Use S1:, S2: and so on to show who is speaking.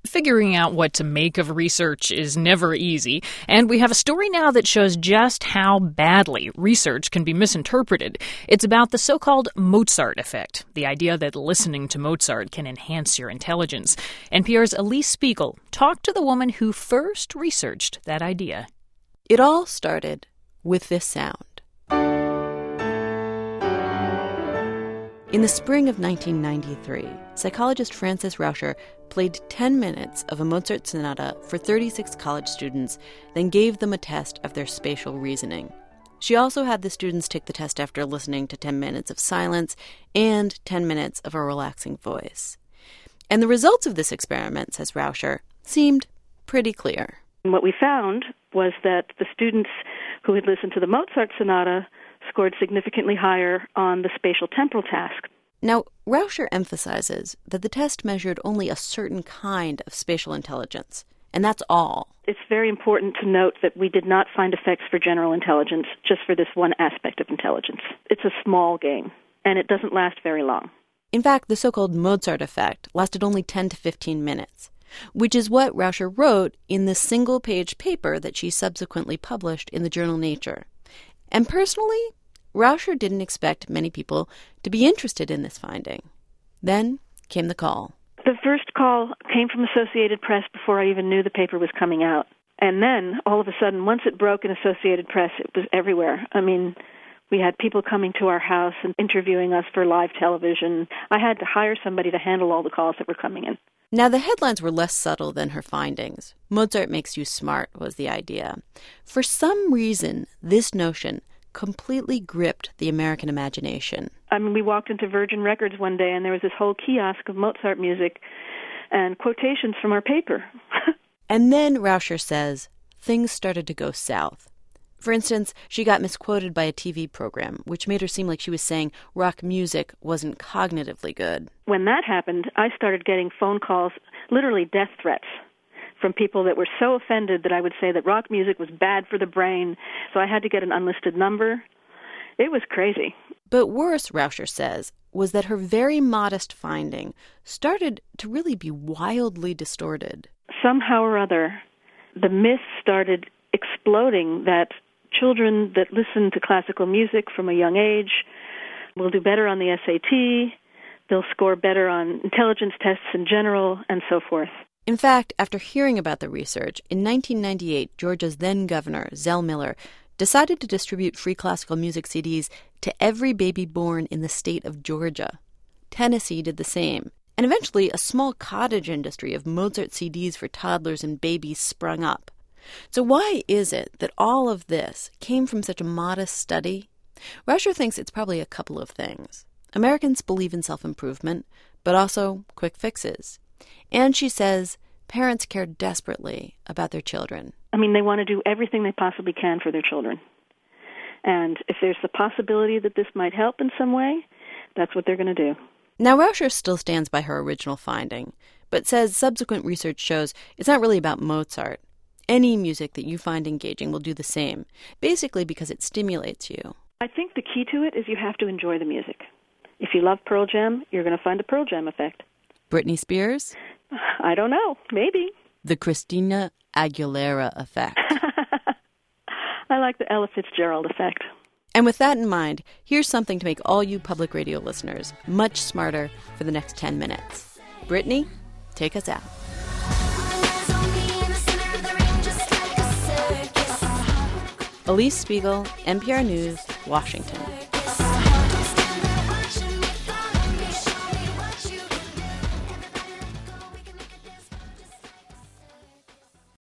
S1: Figuring out what to make of research is never easy, and we have a story now that shows just how badly research can be misinterpreted. It's about the so-called Mozart effect, the idea that listening to Mozart can enhance your intelligence. NPR's Elise Spiegel talked to the woman who first researched that idea.
S2: It all started with this sound. In the spring of 1993, psychologist Frances Rauscher played 10 minutes of a Mozart sonata for 36 college students, then gave them a test of their spatial reasoning. She also had the students take the test after listening to 10 minutes of silence and 10 minutes of a relaxing voice. And the results of this experiment, says Rauscher, seemed pretty clear.
S3: What we found was that the students who had listened to the Mozart sonata scored significantly higher on the spatial temporal task.
S2: Now, Rauscher emphasizes that the test measured only a certain kind of spatial intelligence, and that's all.
S3: It's very important to note that we did not find effects for general intelligence just for this one aspect of intelligence. It's a small game, and it doesn't last very long.
S2: In fact, the so-called Mozart effect lasted only 10 to 15 minutes, which is what Rauscher wrote in the single-page paper that she subsequently published in the journal Nature. And personally, Rauscher didn't expect many people to be interested in this finding. Then came the call.
S3: The first call came from Associated Press before I even knew the paper was coming out. And then, all of a sudden, once it broke in Associated Press, it was everywhere. I mean, we had people coming to our house and interviewing us for live television. I had to hire somebody to handle all the calls that were coming in.
S2: Now, the headlines were less subtle than her findings. Mozart makes you smart was the idea. For some reason, this notion completely gripped the American imagination.
S3: I mean, we walked into Virgin Records one day, and there was this whole kiosk of Mozart music and quotations from our paper.
S2: And then, Rauscher says, things started to go south. For instance, she got misquoted by a TV program, which made her seem like she was saying rock music wasn't cognitively good.
S3: When that happened, I started getting phone calls, literally death threats, from people that were so offended that I would say that rock music was bad for the brain, so I had to get an unlisted number. It was crazy.
S2: But worse, Rauscher says, was that her very modest finding started to really be wildly distorted.
S3: Somehow or other, the myth started exploding that children that listen to classical music from a young age will do better on the SAT, they'll score better on intelligence tests in general, and so forth.
S2: In fact, after hearing about the research, in 1998, Georgia's then-governor, Zell Miller, decided to distribute free classical music CDs to every baby born in the state of Georgia. Tennessee did the same. And eventually, a small cottage industry of Mozart CDs for toddlers and babies sprung up. So why is it that all of this came from such a modest study? Rauscher thinks it's probably a couple of things. Americans believe in self-improvement, but also quick fixes. And she says parents care desperately about their children.
S3: I mean, they want to do everything they possibly can for their children. And if there's the possibility that this might help in some way, that's what they're going to do.
S2: Now, Rauscher still stands by her original finding, but says subsequent research shows it's not really about Mozart. Any music that you find engaging will do the same, basically because it stimulates you.
S3: I think the key to it is you have to enjoy the music. If you love Pearl Jam, you're going to find a Pearl Jam effect.
S2: Britney Spears?
S3: I don't know. Maybe.
S2: The Christina Aguilera effect.
S3: I like the Ella Fitzgerald effect.
S2: And with that in mind, here's something to make all you public radio listeners much smarter for the next 10 minutes. Brittany, take us out. Elise Spiegel, NPR News, Washington.